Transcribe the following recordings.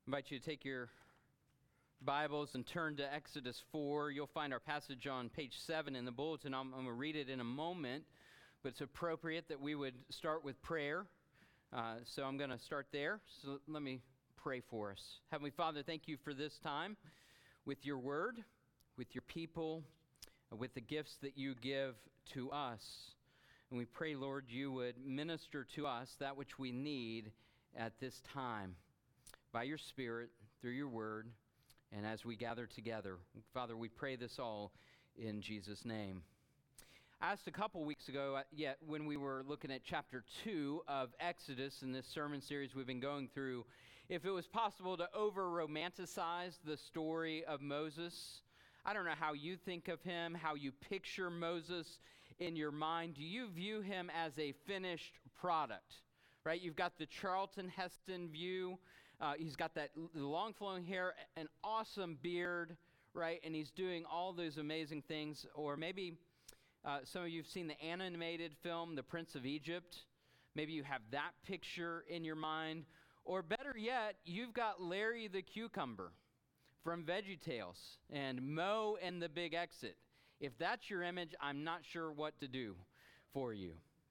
invite you to take your Bibles and turn to Exodus 4. You'll find our passage on page 7 in the bulletin. I'm going to read it in a moment, but it's appropriate that we would start with prayer. So I'm going to start there. So let me pray for us. Heavenly Father, thank you for this time with your word, with your people, with the gifts that you give to us. And we pray, Lord, you would minister to us that which we need at this time by your Spirit, through your word, and as we gather together. Father, we pray this all in Jesus' name. I asked a couple weeks ago, when we were looking at chapter 2 of Exodus in this sermon series we've been going through, if it was possible to over-romanticize the story of Moses. I don't know how you think of him, how you picture Moses in your mind. Do you view him as a finished product? Right? You've got the Charlton Heston view. He's got that long flowing hair, an awesome beard, right? And he's doing all those amazing things. Or maybe some of you have seen the animated film, The Prince of Egypt. Maybe you have that picture in your mind. Or better yet, you've got Larry the Cucumber from VeggieTales and Mo and the Big Exit. If that's your image, I'm not sure what to do for you.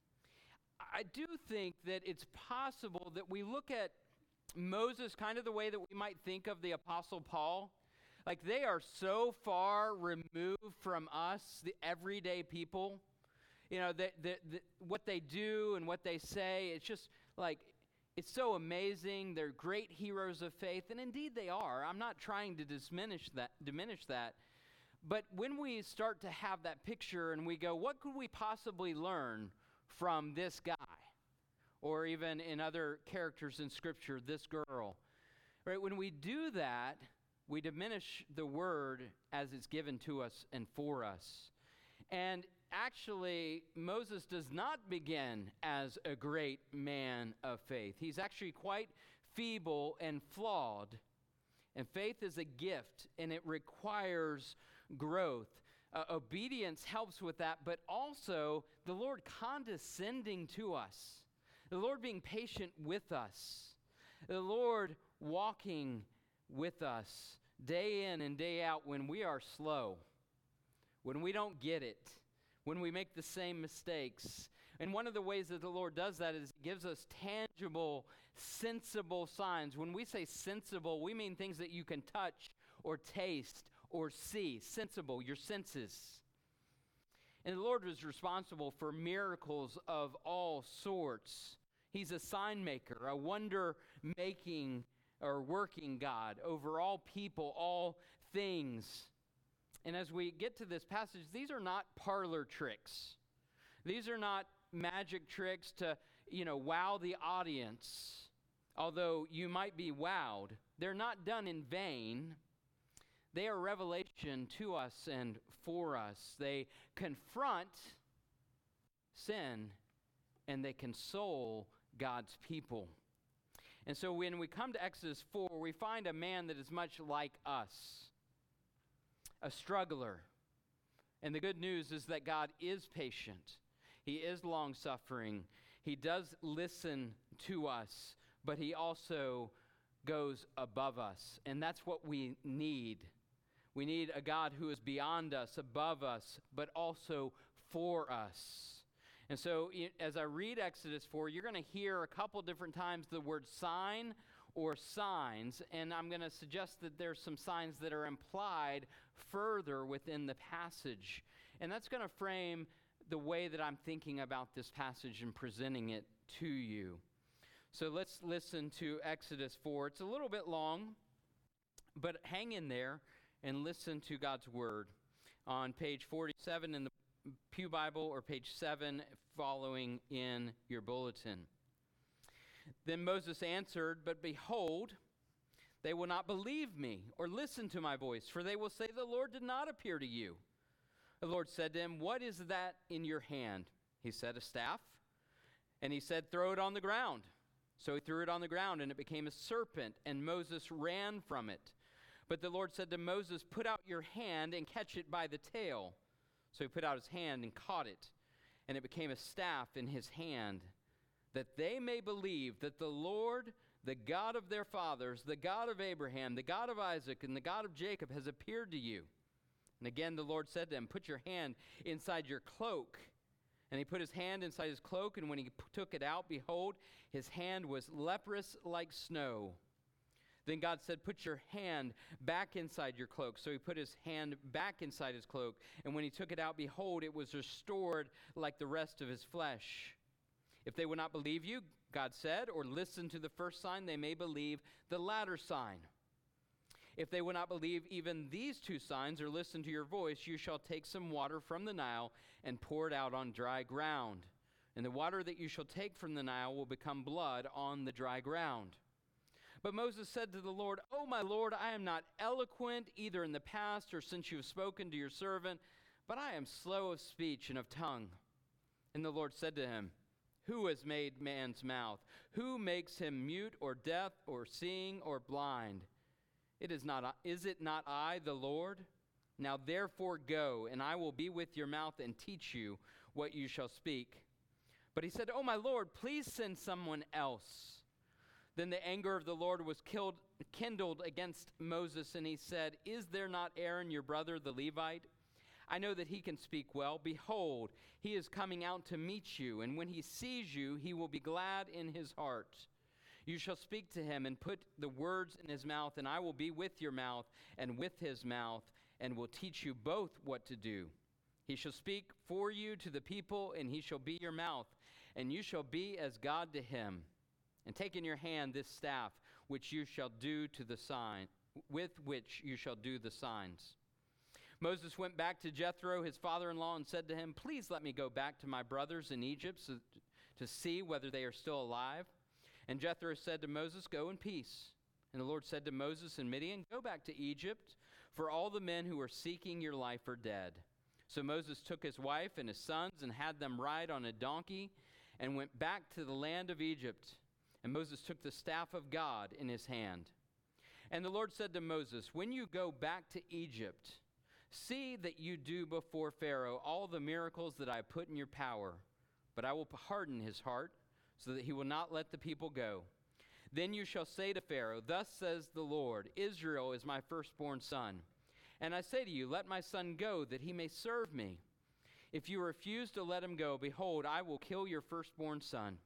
I do think that it's possible that we look at Moses kind of the way that we might think of the Apostle Paul. Like, they are so far removed from us, the everyday people. You know, what they do and what they say, it's just like, it's so amazing. They're great heroes of faith, and indeed they are. I'm not trying to diminish that. But when we start to have that picture and we go, what could we possibly learn from this guy? Or even in other characters in Scripture, this girl. Right? When we do that, we diminish the word as it's given to us and for us. And actually, Moses does not begin as a great man of faith. He's actually quite feeble and flawed. And faith is a gift, and it requires growth. Obedience helps with that, but also the Lord condescending to us. The Lord being patient with us. The Lord walking with us day in and day out when we are slow, when we don't get it, when we make the same mistakes. And one of the ways that the Lord does that is He gives us tangible, sensible signs. When we say sensible, we mean things that you can touch or taste or see. Sensible, your senses. And the Lord was responsible for miracles of all sorts. He's a sign maker, a wonder-making or working God over all people, all things. And as we get to this passage, these are not parlor tricks. These are not magic tricks to, wow the audience. Although you might be wowed, they're not done in vain. They are revelation to us and for us. They confront sin and they console God's people. And so when we come to Exodus 4, we find a man that is much like us, a struggler. And the good news is that God is patient. He is long-suffering. He does listen to us, but He also goes above us. And that's what we need. We need a God who is beyond us, above us, but also for us. And so as I read Exodus 4, you're going to hear a couple different times the word sign or signs, and I'm going to suggest that there's some signs that are implied further within the passage. And that's going to frame the way that I'm thinking about this passage and presenting it to you. So let's listen to Exodus 4. It's a little bit long, but hang in there and listen to God's word on page 47 in the Pew Bible or page 7 following in your bulletin. Then Moses answered, "But behold, they will not believe me or listen to my voice, for they will say, 'The Lord did not appear to you.' The Lord said to him, 'What is that in your hand?' He said, 'A staff.' And he said, 'Throw it on the ground.' So he threw it on the ground, and it became a serpent, and Moses ran from it. But the Lord said to Moses, 'Put out your hand and catch it by the tail.' So he put out his hand and caught it, and it became a staff in his hand, that they may believe that the Lord, the God of their fathers, the God of Abraham, the God of Isaac, and the God of Jacob has appeared to you." And again the Lord said to him, "Put your hand inside your cloak." And he put his hand inside his cloak, and when he took it out, behold, his hand was leprous like snow. Then God said, "Put your hand back inside your cloak." So he put his hand back inside his cloak, and when he took it out, behold, it was restored like the rest of his flesh. "If they will not believe you," God said, "or listen to the first sign, they may believe the latter sign. If they will not believe even these two signs or listen to your voice, you shall take some water from the Nile and pour it out on dry ground. And the water that you shall take from the Nile will become blood on the dry ground." But Moses said to the Lord, "Oh, my Lord, I am not eloquent either in the past or since you have spoken to your servant, but I am slow of speech and of tongue." And the Lord said to him, "Who has made man's mouth? Who makes him mute or deaf or seeing or blind? Is it not I, the Lord? Now therefore go, and I will be with your mouth and teach you what you shall speak." But he said, "Oh, my Lord, please send someone else." Then the anger of the Lord was kindled against Moses, and he said, "Is there not Aaron your brother, the Levite? I know that he can speak well. Behold, he is coming out to meet you, and when he sees you, he will be glad in his heart. You shall speak to him and put the words in his mouth, and I will be with your mouth and with his mouth, and will teach you both what to do. He shall speak for you to the people, and he shall be your mouth, and you shall be as God to him. And take in your hand this staff, which you shall do to the sign, with which you shall do the signs." Moses went back to Jethro, his father-in-law, and said to him, "Please let me go back to my brothers in Egypt to see whether they are still alive." And Jethro said to Moses, "Go in peace." And the Lord said to Moses in Midian, "Go back to Egypt, for all the men who are seeking your life are dead." So Moses took his wife and his sons and had them ride on a donkey and went back to the land of Egypt. And Moses took the staff of God in his hand. And the Lord said to Moses, "When you go back to Egypt, see that you do before Pharaoh all the miracles that I put in your power, but I will harden his heart, so that he will not let the people go. Then you shall say to Pharaoh, 'Thus says the Lord, Israel is my firstborn son. And I say to you, let my son go, that he may serve me. If you refuse to let him go, behold, I will kill your firstborn son.'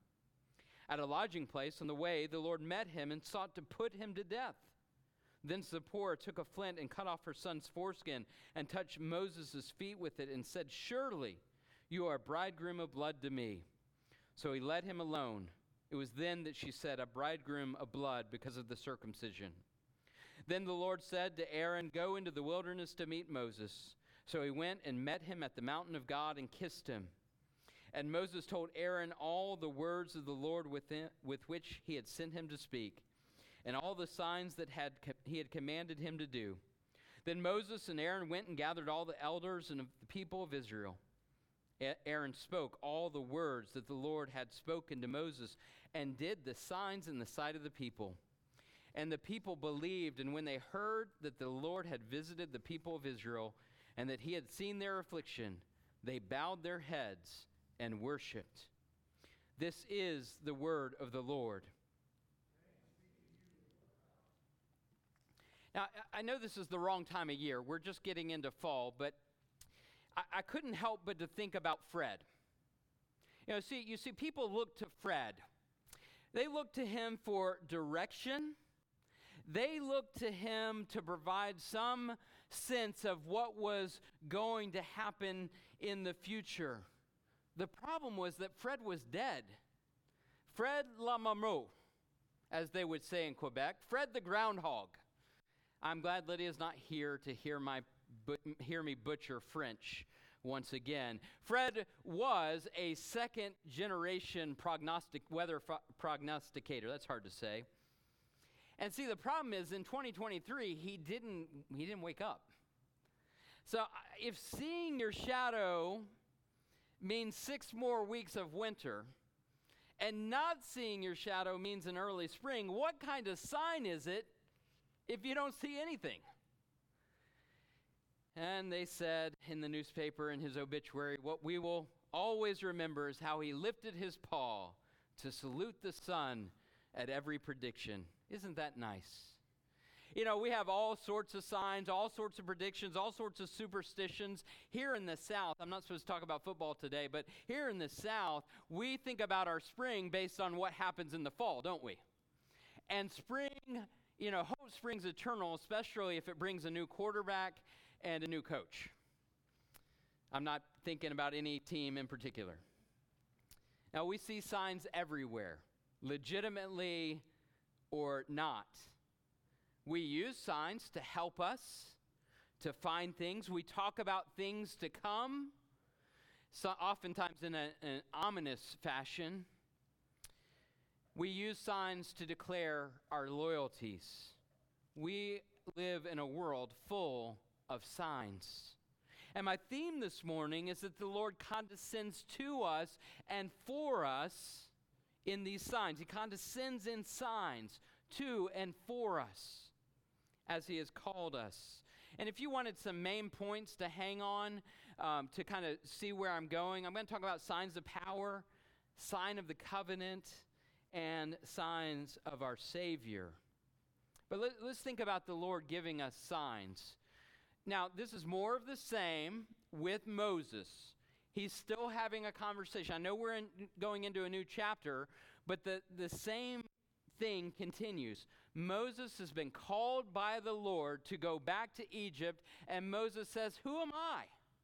At a lodging place on the way, the Lord met him and sought to put him to death. Then Zipporah took a flint and cut off her son's foreskin and touched Moses' feet with it and said, 'Surely you are a bridegroom of blood to me.' So he let him alone. It was then that she said, 'A bridegroom of blood,' because of the circumcision. Then the Lord said to Aaron, 'Go into the wilderness to meet Moses.' So he went and met him at the mountain of God and kissed him. And Moses told Aaron all the words of the Lord with which he had sent him to speak, and all the signs that he had commanded him to do. Then Moses and Aaron went and gathered all the elders and the people of Israel. Aaron spoke all the words that the Lord had spoken to Moses and did the signs in the sight of the people. And the people believed, and when they heard that the Lord had visited the people of Israel and that he had seen their affliction, they bowed their heads and worshiped. This is the word of the Lord. Now, I know this is the wrong time of year. We're just getting into fall, but I couldn't help but to think about Fred. You see, people look to Fred. They look to him for direction. They look to him to provide some sense of what was going to happen in the future. The problem was that Fred was dead. Fred la Marmot, as they would say in Quebec. Fred the groundhog. I'm glad Lydia's not here to hear me butcher French once again. Fred was a second-generation weather prognosticator. That's hard to say. And see, the problem is in 2023, he didn't wake up. So if seeing your shadow means 6 more weeks of winter, and not seeing your shadow means an early spring, what kind of sign is it if you don't see anything? And they said in the newspaper in his obituary, what we will always remember is how he lifted his paw to salute the sun at every prediction. Isn't that nice? You know, we have all sorts of signs, all sorts of predictions, all sorts of superstitions. Here in the South, I'm not supposed to talk about football today, but here in the South, we think about our spring based on what happens in the fall, don't we? And spring, you know, hope springs eternal, especially if it brings a new quarterback and a new coach. I'm not thinking about any team in particular. Now, we see signs everywhere, legitimately or not. We use signs to help us to find things. We talk about things to come, so oftentimes in an ominous fashion. We use signs to declare our loyalties. We live in a world full of signs. And my theme this morning is that the Lord condescends to us and for us in these signs. He condescends in signs to and for us as he has called us. And if you wanted some main points to hang on to kind of see where I'm going to talk about signs of power, sign of the covenant, and signs of our Savior. But let's think about the Lord giving us signs. Now, this is more of the same with Moses. He's still having a conversation. I know we're going into a new chapter, but the same thing continues. Moses has been called by the Lord to go back to Egypt, and Moses says, "Who am I?"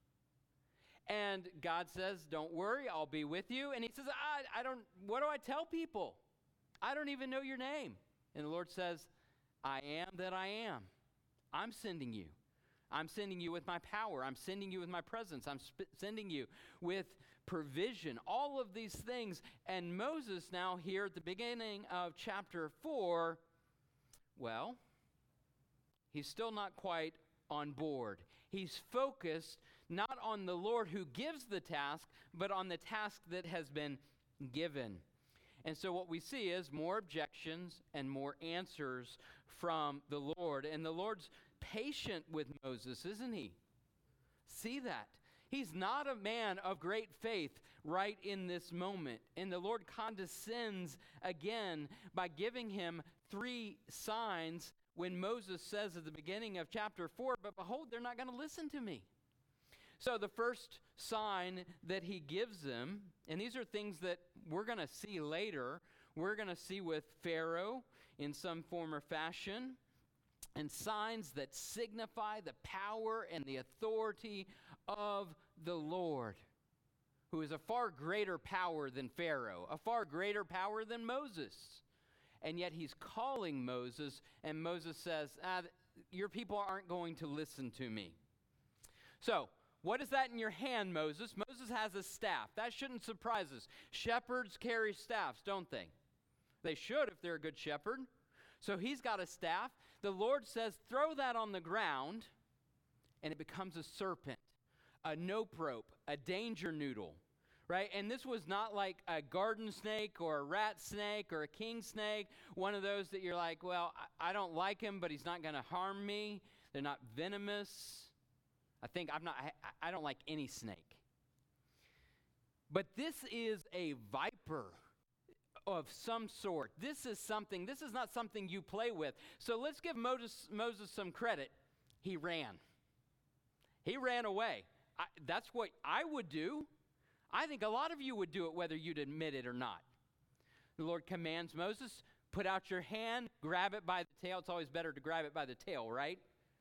And God says, "Don't worry, I'll be with you." And he says, what do I tell people? I don't even know your name. And the Lord says, "I am that I am. I'm sending you. I'm sending you with my power. I'm sending you with my presence. I'm sending you with provision." All of these things. And Moses now here at the beginning of chapter 4, well, he's still not quite on board. He's focused not on the Lord who gives the task, but on the task that has been given. And so what we see is more objections and more answers from the Lord. And the Lord's patient with Moses, isn't he? See that. He's not a man of great faith right in this moment. And the Lord condescends again by giving him 3 signs when Moses says at the beginning of chapter 4, "But behold, they're not going to listen to me." So the first sign that he gives them, and these are things that we're going to see later. We're going to see with Pharaoh in some form or fashion, and signs that signify the power and the authority of the Lord, who is a far greater power than Pharaoh, a far greater power than Moses. And yet he's calling Moses, and Moses says, "Your people aren't going to listen to me." So, what is that in your hand, Moses? Moses has a staff. That shouldn't surprise us. Shepherds carry staffs, don't they? They should if they're a good shepherd. So he's got a staff. The Lord says, "Throw that on the ground," and it becomes a serpent, a nope rope, a danger noodle, right? And this was not like a garden snake or a rat snake or a king snake, one of those that you're like, well, I don't like him, but he's not going to harm me. They're not venomous. I don't like any snake. But this is a viper of some sort. This is not something you play with. So let's give Moses some credit. He ran. He ran away. That's what I would do. I think a lot of you would do it whether you'd admit it or not. The Lord commands Moses, "Put out your hand, grab it by the tail." It's always better to grab it by the tail, right?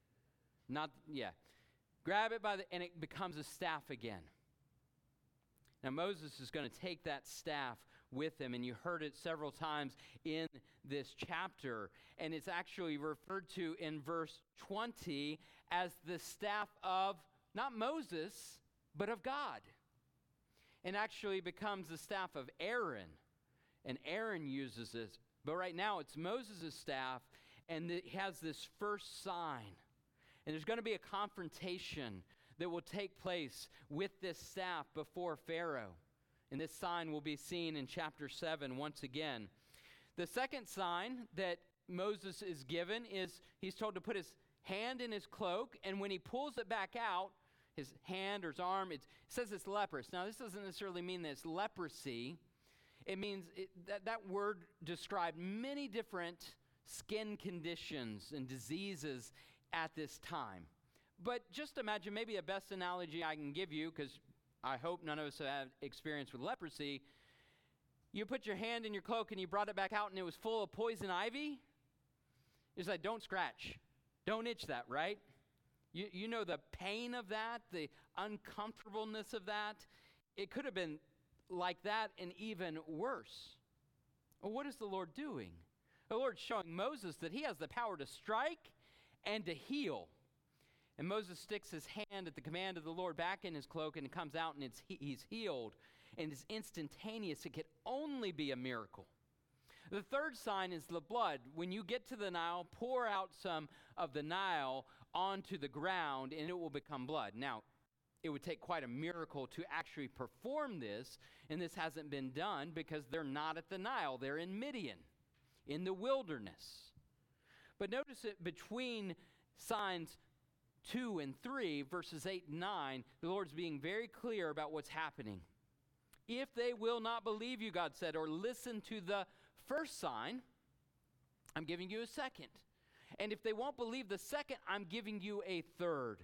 Grab it and it becomes a staff again. Now Moses is going to take that staff with him, and you heard it several times in this chapter, and it's actually referred to in verse 20 as the staff of not Moses, but of God. And actually becomes the staff of Aaron, and Aaron uses this. But right now it's Moses' staff, and it has this first sign. And there's going to be a confrontation that will take place with this staff before Pharaoh. And this sign will be seen in chapter 7 once again. The second sign that Moses is given is he's told to put his hand in his cloak, and when he pulls it back out, his hand or his arm, it says it's leprous. Now, this doesn't necessarily mean that it's leprosy. It means that word described many different skin conditions and diseases at this time. But just imagine, maybe the best analogy I can give you, because I hope none of us have experience with leprosy. You put your hand in your cloak and you brought it back out and it was full of poison ivy. It's like, don't scratch. Don't itch that, right? You know the pain of that, the uncomfortableness of that. It could have been like that and even worse. Well, what is the Lord doing? The Lord's showing Moses that he has the power to strike and to heal. And Moses sticks his hand at the command of the Lord back in his cloak, and it comes out, and he's healed. And it's instantaneous. It could only be a miracle. The third sign is the blood. When you get to the Nile, pour out some of the Nile onto the ground, and it will become blood. Now, it would take quite a miracle to actually perform this, and this hasn't been done because they're not at the Nile. They're in Midian, in the wilderness. But notice it between signs 2 and 3, verses 8 and 9, the Lord's being very clear about what's happening. If they will not believe you, God said, or listen to the first sign, I'm giving you a second. And if they won't believe the second, I'm giving you a third.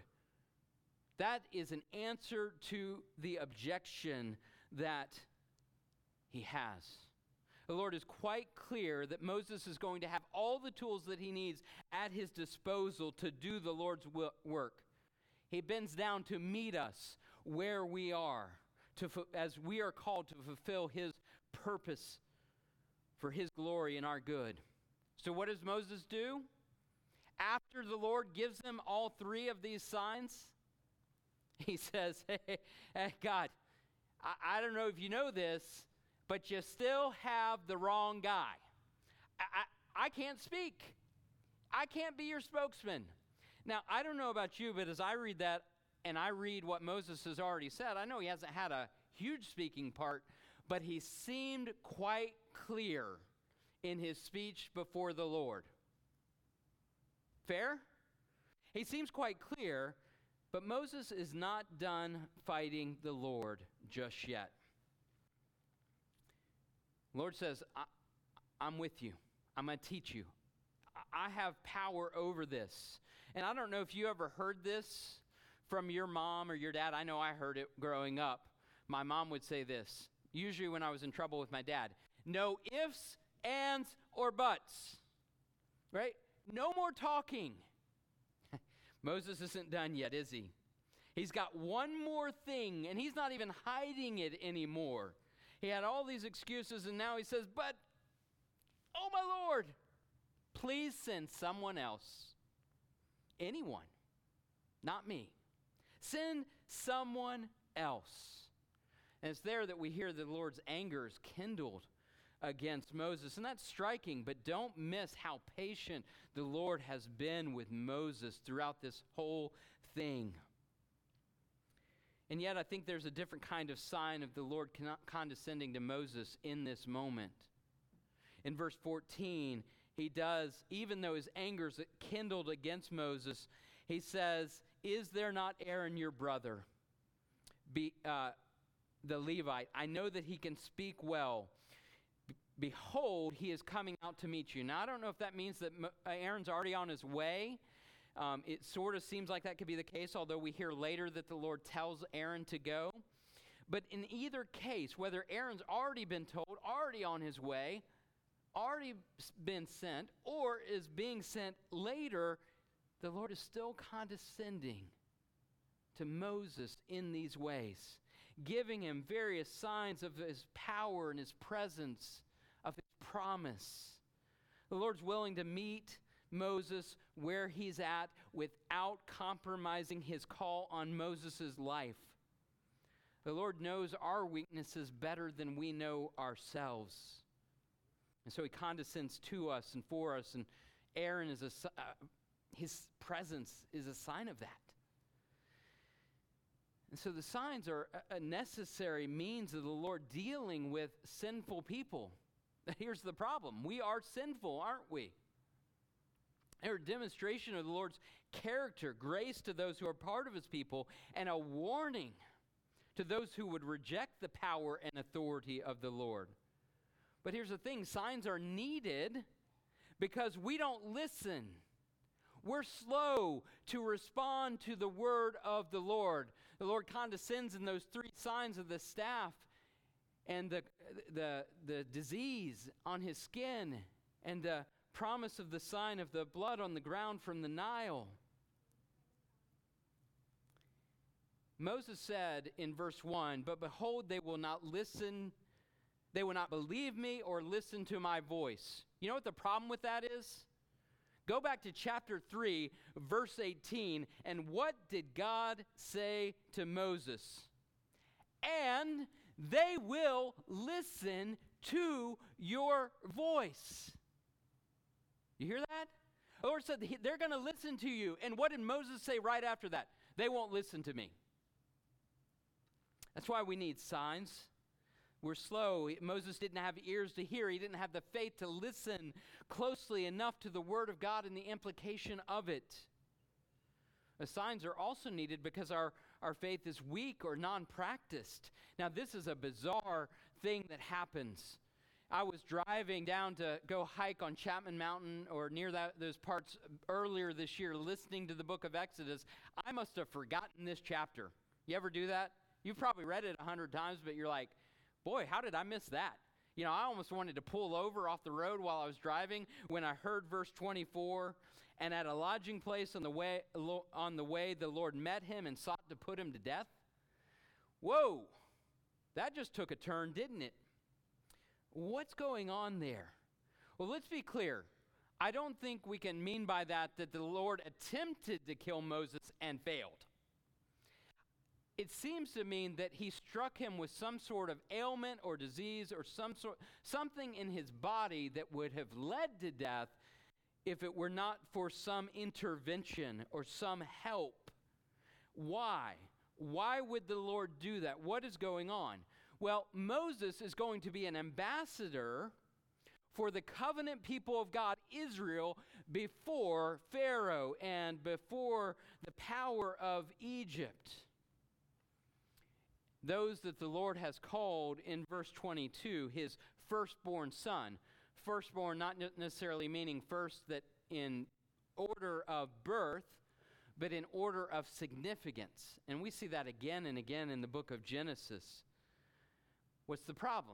That is an answer to the objection that he has. The Lord is quite clear that Moses is going to have all the tools that he needs at his disposal to do the Lord's work. He bends down to meet us where we are, as we are called to fulfill his purpose for his glory and our good. So what does Moses do? After the Lord gives him all three of these signs, he says, hey God, I don't know if you know this, but you still have the wrong guy. I can't speak. I can't be your spokesman. Now, I don't know about you, but as I read that and I read what Moses has already said, I know he hasn't had a huge speaking part, but he seemed quite clear in his speech before the Lord. Fair? He seems quite clear, but Moses is not done fighting the Lord just yet. The Lord says, I'm with you. I'm going to teach you. I have power over this. And I don't know if you ever heard this from your mom or your dad. I know I heard it growing up. My mom would say this, usually when I was in trouble with my dad. No ifs, ands, or buts. Right? No more talking. Moses isn't done yet, is he? He's got one more thing, and he's not even hiding it anymore. He had all these excuses, and now he says, but, oh my Lord, please send someone else. Anyone, not me. Send someone else. And it's there that we hear the Lord's anger is kindled against Moses. And that's striking, but don't miss how patient the Lord has been with Moses throughout this whole thing. And yet I think there's a different kind of sign of the Lord condescending to Moses in this moment. In verse 14, he does, even though his anger is kindled against Moses, he says, is there not Aaron your brother, the Levite? I know that he can speak well. Behold, he is coming out to meet you. Now, I don't know if that means that Aaron's already on his way. It sort of seems like that could be the case, although we hear later that the Lord tells Aaron to go. But in either case, whether Aaron's already been told, already on his way, already been sent, or is being sent later, the Lord is still condescending to Moses in these ways, giving him various signs of his power and his presence, of his promise. The Lord's willing to meet Moses where he's at without compromising his call on Moses' life. The Lord knows our weaknesses better than we know ourselves. And so he condescends to us and for us, and Aaron is his presence is a sign of that. And so the signs are a necessary means of the Lord dealing with sinful people. Here's the problem. We are sinful, aren't we? They're a demonstration of the Lord's character, grace to those who are part of his people, and a warning to those who would reject the power and authority of the Lord. But here's the thing, signs are needed because we don't listen. We're slow to respond to the word of the Lord. The Lord condescends in those 3 signs of the staff and the disease on his skin and the promise of the sign of the blood on the ground from the Nile. Moses said in verse 1, "But behold, they will not listen. They will not believe me or listen to my voice." You know what the problem with that is? Go back to chapter 3, verse 18, and what did God say to Moses? "And they will listen to your voice." You hear that? The Lord said they're going to listen to you. And what did Moses say right after that? They won't listen to me. That's why we need signs. We're slow. Moses didn't have ears to hear. He didn't have the faith to listen closely enough to the word of God and the implication of it. The signs are also needed because our faith is weak or non-practiced. Now, this is a bizarre thing that happens. I was driving down to go hike on Chapman Mountain or near those parts earlier this year, listening to the book of Exodus. I must have forgotten this chapter. You ever do that? You've probably read it 100 times, but you're like, boy, how did I miss that? You know, I almost wanted to pull over off the road while I was driving when I heard verse 24, "And at a lodging place on the way, the Lord met him and sought to put him to death." Whoa, that just took a turn, didn't it? What's going on there? Well, let's be clear. I don't think we can mean by that the Lord attempted to kill Moses and failed. It seems to mean that he struck him with some sort of ailment or disease or something in his body that would have led to death if it were not for some intervention or some help. Why? Why would the Lord do that? What is going on? Well, Moses is going to be an ambassador for the covenant people of God, Israel, before Pharaoh and before the power of Egypt. Those that the Lord has called in verse 22, his firstborn son. Firstborn not necessarily meaning first that in order of birth, but in order of significance. And we see that again and again in the book of Genesis. What's the problem?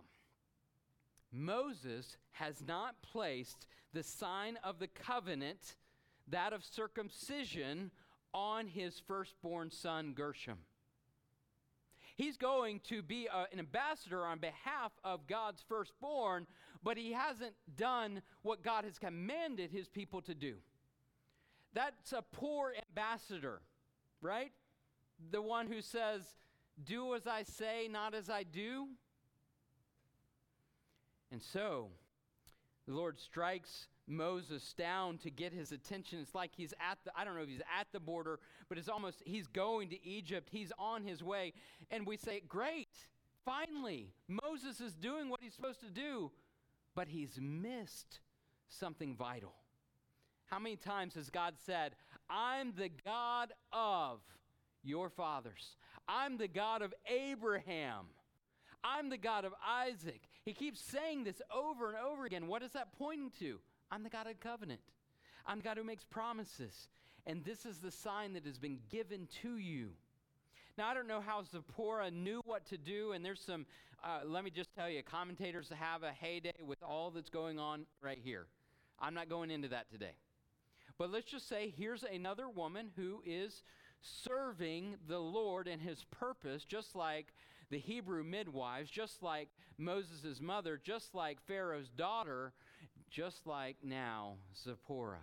Moses has not placed the sign of the covenant, that of circumcision, on his firstborn son Gershom. He's going to be an ambassador on behalf of God's firstborn, but he hasn't done what God has commanded his people to do. That's a poor ambassador, right? The one who says, "Do as I say, not as I do." And so, the Lord strikes Moses down to get his attention. It's like he's I don't know if he's at the border, but it's almost, he's going to Egypt. He's on his way. And we say, great, finally, Moses is doing what he's supposed to do, but he's missed something vital. How many times has God said, "I'm the God of your fathers. I'm the God of Abraham. I'm the God of Isaac." He keeps saying this over and over again. What is that pointing to? I'm the God of covenant. I'm the God who makes promises. And this is the sign that has been given to you. Now, I don't know how Zipporah knew what to do, and there's some, let me just tell you, commentators have a heyday with all that's going on right here. I'm not going into that today. But let's just say here's another woman who is serving the Lord and his purpose, just like the Hebrew midwives, just like Moses' mother, just like Pharaoh's daughter, just like now Zipporah.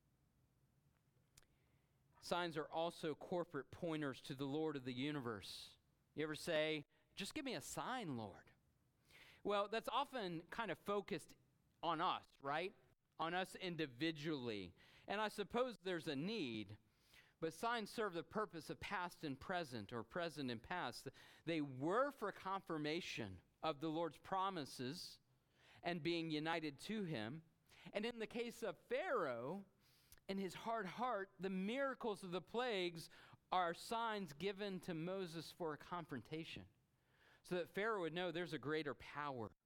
Signs are also corporate pointers to the Lord of the universe. You ever say, "Just give me a sign, Lord"? Well, that's often kind of focused on us, right? On us individually. And I suppose there's a need, but signs serve the purpose of past and present, or present and past. They were for confirmation of the Lord's promises and being united to him. And in the case of Pharaoh and his hard heart, the miracles of the plagues are signs given to Moses for a confrontation, so that Pharaoh would know there's a greater power.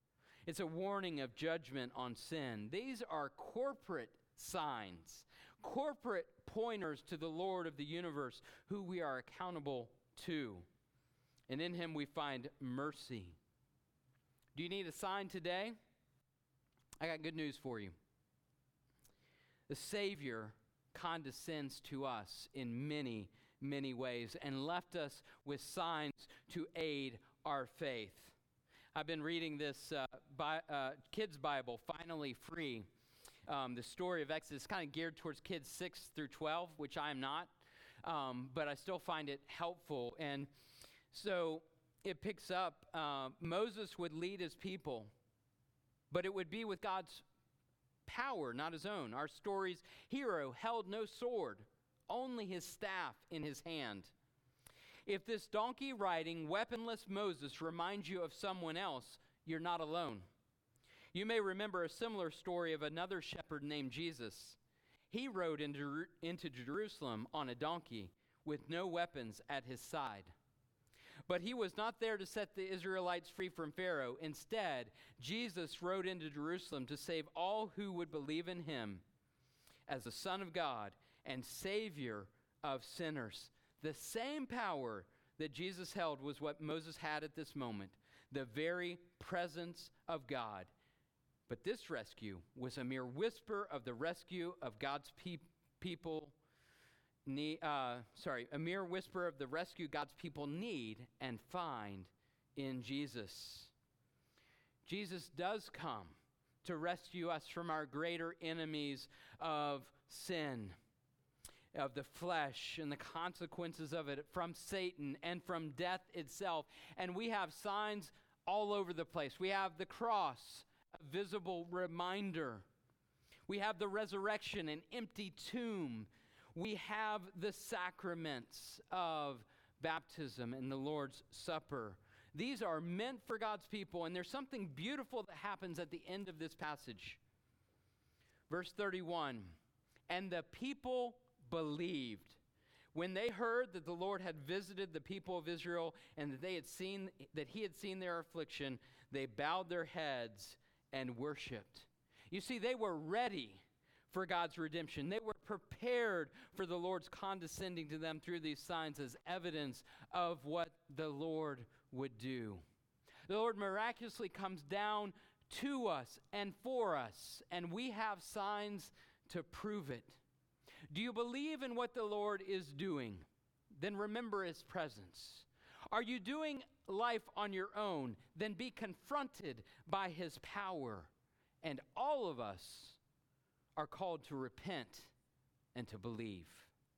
It's a warning of judgment on sin. These are corporate signs, corporate pointers to the Lord of the universe, who we are accountable to. And in him we find mercy. Do you need a sign today? I got good news for you. The Savior condescends to us in many, many ways and left us with signs to aid our faith. I've been reading this kids' Bible, Finally Free. The story of Exodus, kind of geared towards kids 6 through 12, which I am not, but I still find it helpful. And so it picks up, Moses would lead his people, but it would be with God's power, not his own. Our story's hero held no sword, only his staff in his hand. If this donkey-riding, weaponless Moses reminds you of someone else, you're not alone. You may remember a similar story of another shepherd named Jesus. He rode into Jerusalem on a donkey with no weapons at his side. But he was not there to set the Israelites free from Pharaoh. Instead, Jesus rode into Jerusalem to save all who would believe in him as the Son of God and Savior of sinners. The same power that Jesus held was what Moses had at this moment, the very presence of God. But this rescue was a mere whisper of the rescue of God's people. A mere whisper of the rescue God's people need and find in Jesus. Jesus does come to rescue us from our greater enemies of sin, of the flesh and the consequences of it, from Satan and from death itself. And we have signs all over the place. We have the cross, a visible reminder. We have the resurrection, an empty tomb. We have the sacraments of baptism and the Lord's Supper. These are meant for God's people, and there's something beautiful that happens at the end of this passage. Verse 31, and the people believed. When they heard that the Lord had visited the people of Israel and that he had seen their affliction, they bowed their heads and worshiped. You see, they were ready for God's redemption. They were prepared for the Lord's condescending to them through these signs as evidence of what the Lord would do. The Lord miraculously comes down to us and for us, and we have signs to prove it. Do you believe in what the Lord is doing? Then remember his presence. Are you doing life on your own? Then be confronted by his power. And all of us are called to repent and to believe.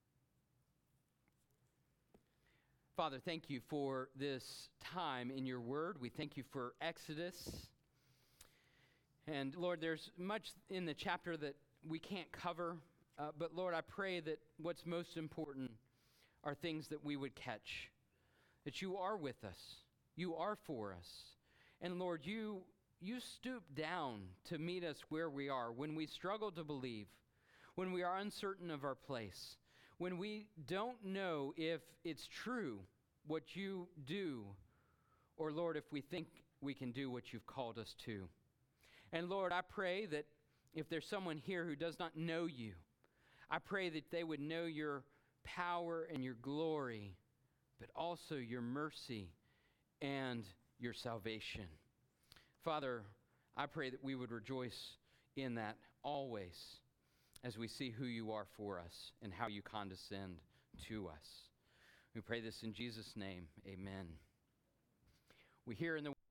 Father, thank you for this time in your word. We thank you for Exodus. And Lord, there's much in the chapter that we can't cover. But Lord, I pray that what's most important are things that we would catch. That you are with us. You are for us. And Lord, you stoop down to meet us where we are when we struggle to believe, when we are uncertain of our place, when we don't know if it's true what you do, or Lord, if we think we can do what you've called us to. And Lord, I pray that if there's someone here who does not know you, I pray that they would know your power and your glory, but also your mercy and your salvation. Father, I pray that we would rejoice in that always as we see who you are for us and how you condescend to us. We pray this in Jesus' name. Amen. We hear in the